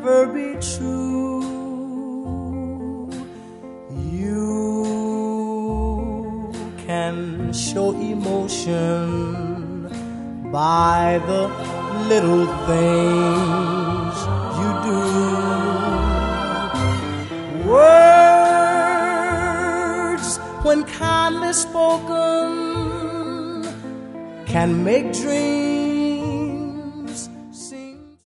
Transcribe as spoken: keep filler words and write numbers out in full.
never be true. You can show emotion by the little things you do. Words, when kindly spoken, can make dreams